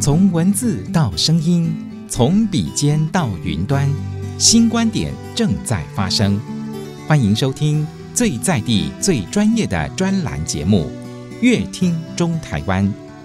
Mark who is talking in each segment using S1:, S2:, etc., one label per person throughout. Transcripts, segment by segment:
S1: 从文字到声音，从笔尖到云端，新观点正在发生。欢迎收听最在地、最专业的专栏节目《乐听中台湾》。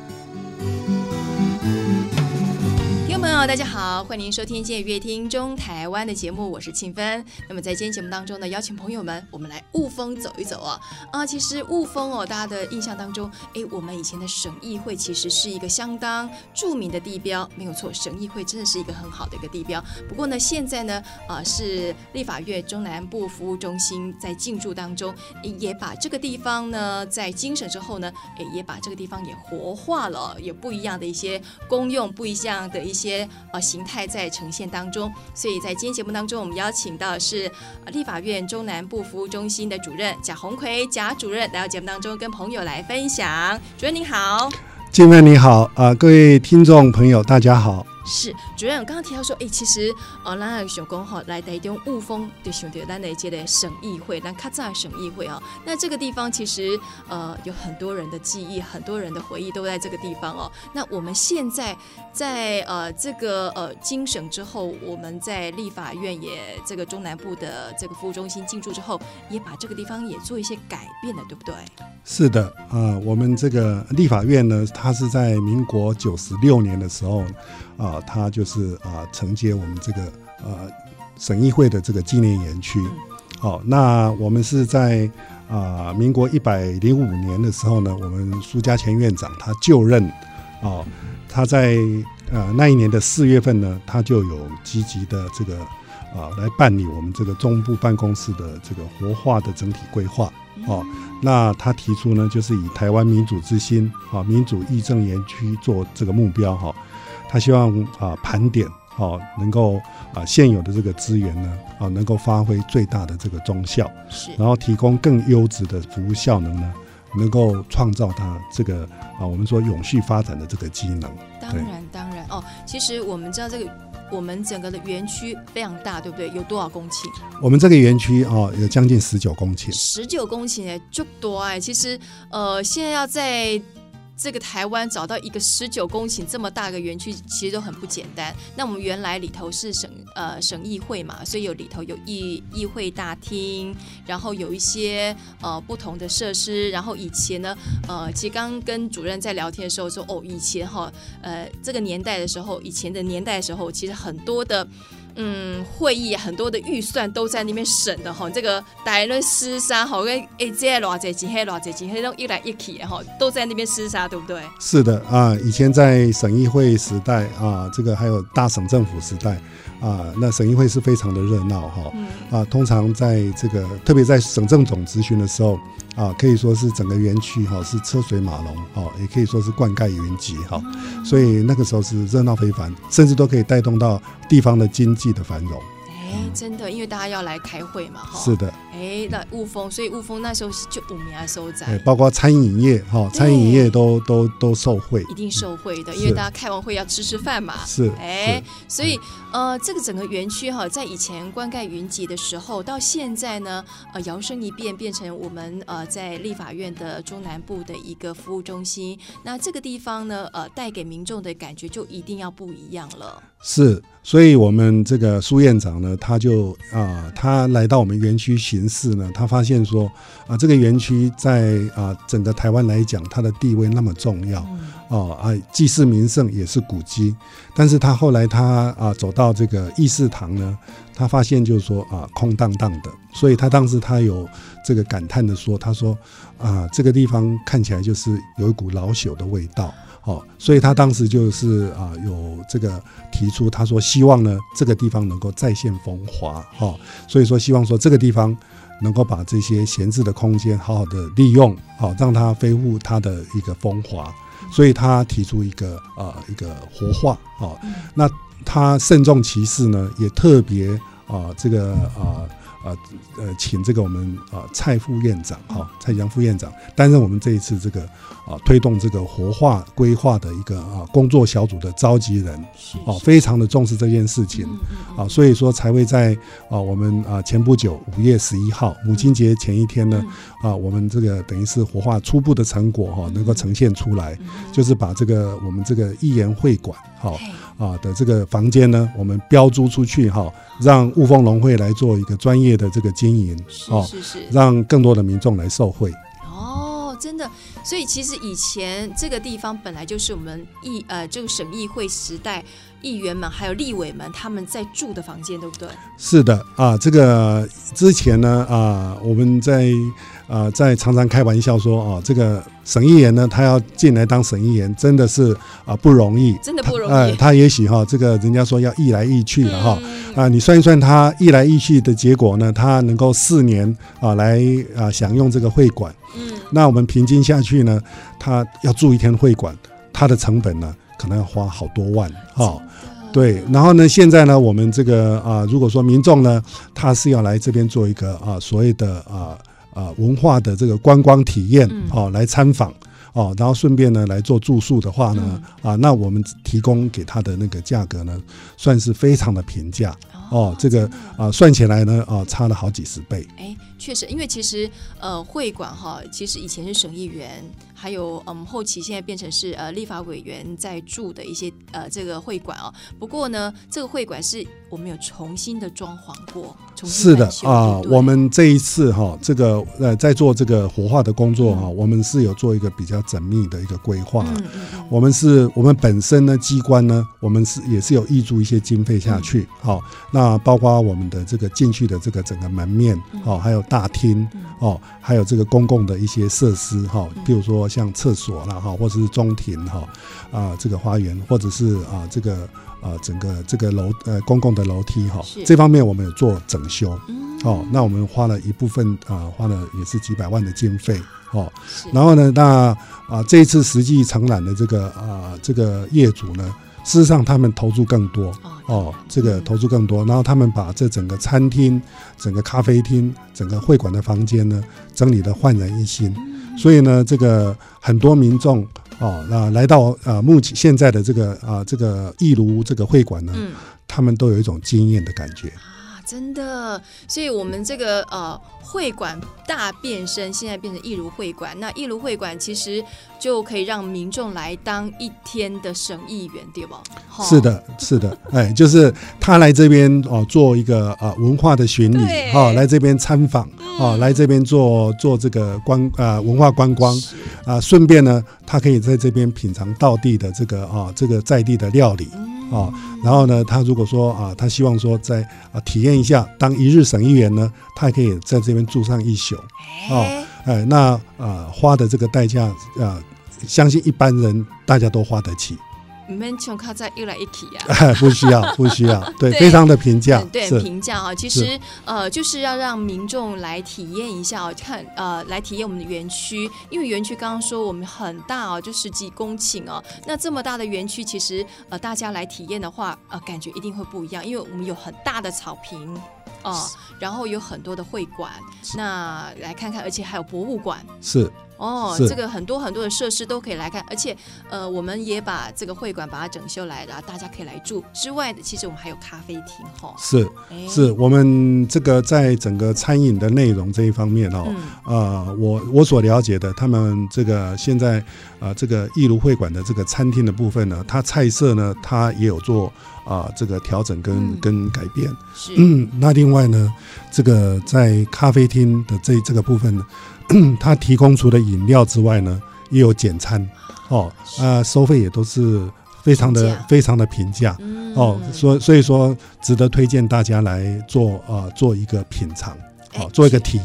S2: 大家好，欢迎收听今天乐听中台湾的节目，我是庆芬。那么在今天节目当中呢，邀请朋友们，我们来雾峰走一走其实雾峰大家的印象当中，我们以前的省议会其实是一个相当著名的地标，没有错，省议会真的是一个很好的一个地标。不过呢，现在呢，是立法院中南部服务中心在进驻当中，也把这个地方呢，在精省之后呢，也把这个地方也活化了，有不一样的一些功用，不一样的一些形态在呈现当中。所以在今天节目当中，我们邀请到的是立法院中南部服务中心的主任贾宏奎贾主任来到节目当中跟朋友来分享。主任您好。
S3: 静芬你好，各位听众朋友大家好。
S2: 是主任，我刚刚提到说，其实咱想讲来台中雾峰就想到咱的这个省议会，咱较早的省议会那这个地方其实有很多人的记忆，很多人的回忆都在这个地方那我们现在在这个精省之后，我们在立法院也这个中南部的这个服务中心进驻之后，也把这个地方也做一些改变了，对不对？
S3: 是的，我们这个立法院呢，它是在民国96年的时候它就是承接我们这个省议会的这个纪念园区。那我们是在民国105年的时候呢，我们苏家前院长他就任他在那一年的4月份呢，他就有积极的这个来办理我们这个中部办公室的这个活化的整体规划。那他提出呢，就是以台湾民主之心民主议政园区做这个目标他希望盘点能够现有的这个资源呢能够发挥最大的这个中效，然后提供更优质的服务效能呢，能够创造它这个我们说永续发展的这个机能。
S2: 当然其实我们知道这个我们整个的园区非常大，对不对？有多少公顷？
S3: 我们这个园区有将近19公顷。
S2: 19公顷就多其实现在要在这个台湾找到一个19公顷这么大的园区，其实都很不简单。那我们原来里头是省议会嘛，所以里头有议会大厅，然后有一些不同的设施。然后以前呢，其实刚跟主任在聊天的时候说，以前这个年代的时候，以前的年代的时候，其实很多的会议很多的预算都在那边审的这个大家都厮杀这多少钱，那多少钱，那一来一去都在那边厮杀，对不对？
S3: 是的以前在省议会时代这个还有大省政府时代那省议会是非常的热闹通常在这个特别在省政总质询的时候可以说是整个园区是车水马龙也可以说是灌溉云集所以那个时候是热闹非凡，甚至都可以带动到地方的经济的繁荣。
S2: 真的，因为大家要来开会嘛
S3: 是的。
S2: 那雾峰，所以雾峰那时候就有名的所在，
S3: 包括餐饮业餐饮业都受惠，
S2: 一定受惠的，因为大家开完会要吃饭嘛。
S3: 是
S2: 所以这个整个园区在以前灌溉云集的时候，到现在呢摇身一变，变成我们在立法院的中南部的一个服务中心。那这个地方呢带给民众的感觉就一定要不一样了。
S3: 是，所以我们这个苏院长呢，他就他来到我们园区巡视呢，他发现说这个园区在整个台湾来讲，它的地位那么重要既是名胜也是古迹。但是他后来他走到这个议事堂呢，他发现就是说空荡荡的，所以他当时他有这个感叹的说，他说这个地方看起来就是有一股老朽的味道。所以他当时就是有这个提出，他说希望呢这个地方能够再现风华所以说希望说这个地方能够把这些闲置的空间好好的利用让它恢复它的一个风华。所以他提出一个活化那他慎重其事呢，也特别这个请这个我们蔡副院长蔡江副院长担任我们这一次这个推动这个活化规划的一个工作小组的召集人，非常的重视这件事情所以说才会在我们前不久5月11号母亲节前一天呢我们这个等于是活化初步的成果能够呈现出来，就是把这个我们这个艺研会馆的这个房间呢，我们标租出去让雾峰农会来做一个专业的这个经营让更多的民众来受惠。
S2: 真的，所以其实以前这个地方本来就是我们这个省议会时代议员们还有立委们他们在住的房间，对不对？
S3: 是的这个之前呢我们在常常开玩笑说这个省议员呢，他要进来当省议员真的是不容易，
S2: 真的不容易
S3: 他也许这个人家说要议来议去了你算一算他议来议去的结果呢，他能够4年来享用这个会馆那我们平均下去呢，他要住1天会馆，他的成本呢可能要花好多万对，然后呢，现在呢，我们这个如果说民众呢，他是要来这边做一个所谓的文化的这个观光体验来参访然后顺便呢来做住宿的话呢那我们提供给他的那个价格呢，算是非常的平价这个算起来呢差了好几10倍。
S2: 确实，因为其实会馆其实以前是省议员，还有后期现在变成是立法委员在住的一些这个会馆不过呢，这个会馆是我们有重新的装潢过，重新翻修。是的
S3: 我们这一次这个在做这个活化的工作我们是有做一个比较缜密的一个规划我们本身呢机关呢，我们也是有挹注一些经费下去那包括我们的这个进去的这个整个门面还有大厅还有这个公共的一些设施比如说像厕所啦或者是中庭这个花园，或者是这个整个这个公共的楼梯这方面我们有做整修那我们花了一部分花了也是几百万的经费然后呢那这一次实际承揽的这个业主呢，事实上他们投注更多这个投注更多，然后他们把这整个餐厅、整个咖啡厅、整个会馆的房间呢整理得焕然一新所以呢这个很多民众来到目前现在的这个义庐这个会馆呢他们都有一种惊艳的感觉
S2: 真的，所以我们这个会馆大变身，现在变成义庐会馆。那义庐会馆其实就可以让民众来当1天的省议员，对吧？
S3: 是的，是的，就是他来这边做一个文化的巡礼来这边参访来这边做这个文化观光顺便呢，他可以在这边品尝道地的这个在地的料理。然后呢，他如果说他希望说在体验一下当1日省议员呢，他也可以在这边住上1宿那花的这个代价相信一般人大家都花得起。
S2: 你们穷卡在一来一去
S3: 不需要对，非常的平价
S2: 对平价其实就是要让民众来体验一下看来体验我们的园区，因为园区刚刚说我们很大就10几公顷那这么大的园区其实大家来体验的话感觉一定会不一样，因为我们有很大的草坪然后有很多的会馆，那来看看，而且还有博物馆
S3: 是
S2: 这个很多很多的设施都可以来看，而且我们也把这个会馆把它整修来了，大家可以来住之外的，其实我们还有咖啡厅
S3: 是我们这个在整个餐饮的内容这一方面我所了解的，他们这个现在这个义庐会馆的这个餐厅的部分呢，它菜色呢它也有做这个调整跟改变那另外呢，这个在咖啡厅的这个部分呢它提供除了饮料之外呢，也有简餐收费也都是非常的平价所以说值得推荐大家来做一个品尝做一个体验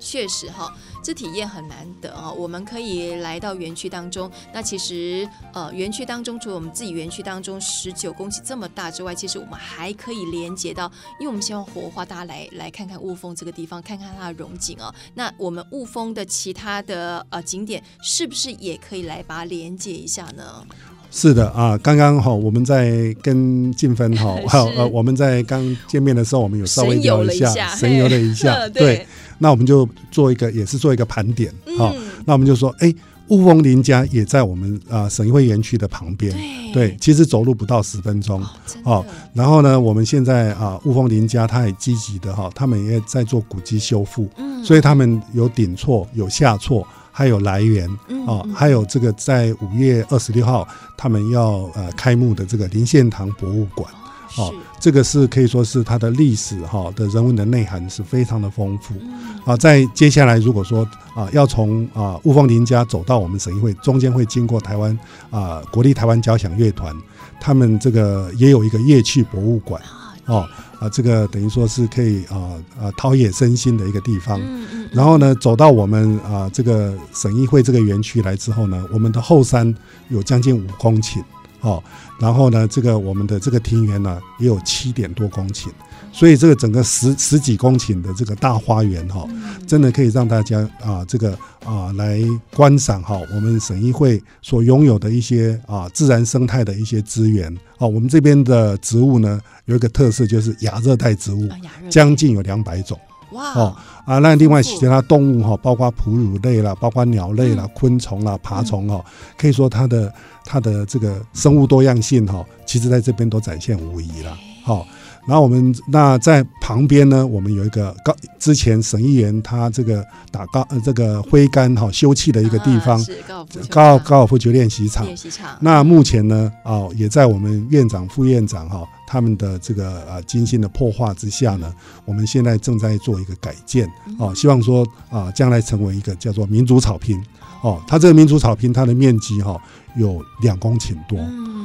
S2: 确实哈，这体验很难得啊！我们可以来到园区当中，那其实园区当中除了我们自己园区当中19公顷这么大之外，其实我们还可以连接到，因为我们希望活化大家来看看雾峰这个地方，看看它的荣景啊。那我们雾峰的其他的景点，是不是也可以来把它连接一下呢？
S3: 是的啊，刚刚我们在跟静芬我们在刚见面的时候，我们有稍微聊一下，神游了一下，对，那我们就也是做一个盘点，那我们就说，雾峰林家也在我们省议会园区的旁边，对，其实走路不到10分钟，然后呢，我们现在雾峰林家他也积极的他们也在做古迹修复，所以他们有顶错，有下错。还有来源还有这个在5月26号他们要开幕的这个林献堂博物馆，这个是可以说是它的历史的人文的内涵是非常的丰富在接下来如果说要从雾峰林家走到我们省议会，中间会经过台湾国立台湾交响乐团，他们这个也有一个乐器博物馆这个等于说是可以陶冶身心的一个地方。然后呢，走到我们这个省议会这个园区来之后呢，我们的后山有将近5公顷然后呢，这个我们的这个庭园呢也有7点多公顷，所以这个整个十几公顷的这个大花园真的可以让大家这个来观赏我们省议会所拥有的一些自然生态的一些资源我们这边的植物呢有一个特色，就是亚热带植物，将近有200种。
S2: 哇
S3: 那另外其他动物包括哺乳类啦，包括鸟类啦、昆虫啦、爬虫可以说它的这个生物多样性其实在这边都展现无遗了然后我们那在旁边呢，我们有一个之前省议员他这个这个挥杆休憩的一个地方，高尔夫球练习场。那目前呢也在我们院长、副院长他们的这个精心的破化之下呢，我们现在正在做一个改建希望说将来成为一个叫做民主草坪它这个民主草坪它的面积有2公顷多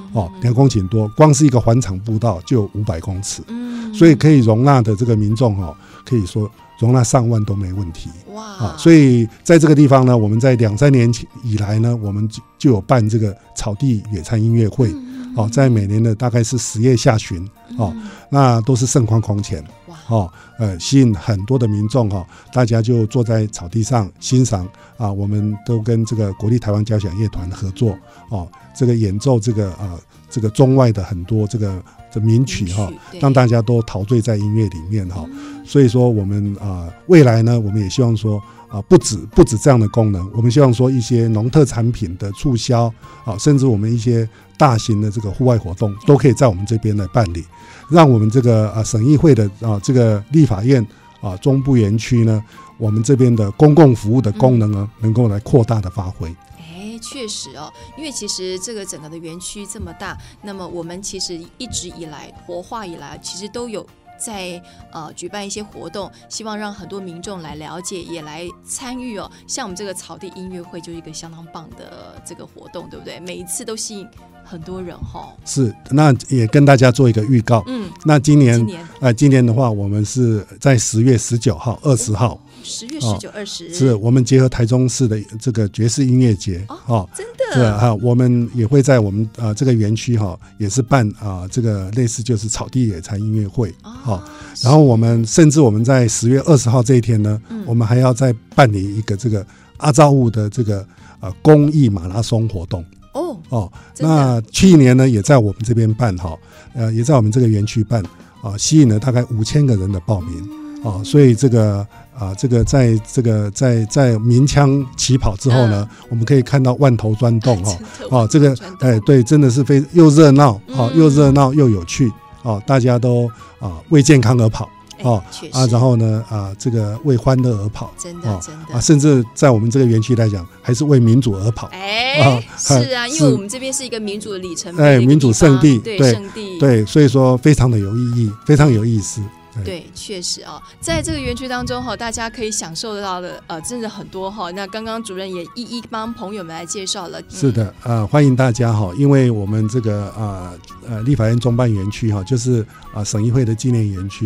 S3: 2公顷多，光是一个环场步道就有500公尺，所以可以容纳的这个民众可以说容纳上万都没问题。哇！所以在这个地方呢，我们在2-3年以来呢，我们就有办这个草地野餐音乐会在每年的大概是10月下旬那都是盛况空前吸引很多的民众大家就坐在草地上欣赏我们都跟这个国立台湾交响乐团合作这个演奏这个中外的很多这个名曲让大家都陶醉在音乐里面所以说我们未来呢，我们也希望说不止这样的功能，我们希望说一些农特产品的促销甚至我们一些大型的这个户外活动都可以在我们这边来办理，让我们这个省议会的这个立法院中部园区呢，我们这边的公共服务的功能呢能够来扩大的发挥。
S2: 确实因为其实这个整个的园区这么大，那么我们其实一直以来活化以来，其实都有在举办一些活动，希望让很多民众来了解，也来参与像我们这个草地音乐会就是一个相当棒的这个活动，对不对？每一次都吸引很多人是，
S3: 那也跟大家做一个预告。那今年的话，我们是在10月19号、20号。
S2: 10月19、20
S3: 是我们结合台中市的这个爵士音乐节
S2: 真的
S3: 我们也会在我们这个园区也是办这个类似就是草地野餐音乐会然后我们甚至我们在10月20号这一天呢，我们还要再办理一个这个阿造物的这个公益马拉松活动那去年呢也在我们这边办也在我们这个园区办吸引了大概5000个人的报名所以这个在这个在鸣枪起跑之后呢，我们可以看到万头钻动这个对，真的是又热闹又有趣大家都为健康而跑然后呢这个为欢乐而跑，
S2: 真的
S3: 甚至在我们这个园区来讲，还是为民主而跑
S2: 是因为我们这边是一个民主的里程碑，
S3: 民主圣地，
S2: 对，
S3: 所以说非常的有意义，非常有意思。
S2: 对，确实在这个园区当中大家可以享受得到的真的很多那刚刚主任也一一帮朋友们来介绍了。
S3: 是的欢迎大家因为我们这个立法院中办园区就是省议会的纪念园区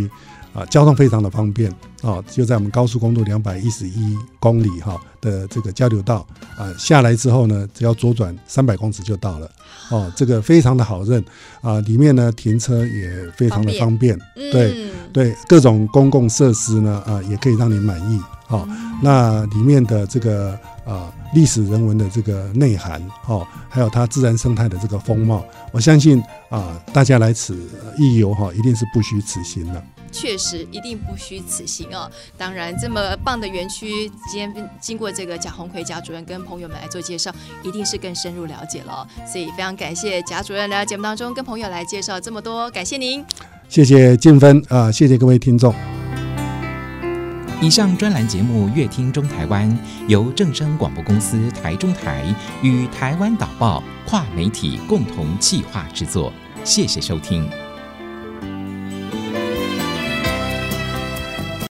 S3: 交通非常的方便就在我们高速公路211公里的这个交流道下来之后呢，只要左转300公尺就到了这个非常的好认里面呢停车也非常的方便，对各种公共设施呢也可以让你满意那里面的这个历史人文的这个内涵还有它自然生态的这个风貌，我相信大家来此一游一定是不虚此行的。
S2: 确实一定不虚此行当然这么棒的园区，今天经过这个贾鸿逵贾主任跟朋友们来做介绍，一定是更深入了解了所以非常感谢贾主任来到节目当中跟朋友来介绍这么多，感谢您。
S3: 谢谢静芬谢谢各位听众。
S1: 以上专栏节目《乐听中台湾》由正声广播公司台中台与台湾导报跨媒体共同企划制作，谢谢收听。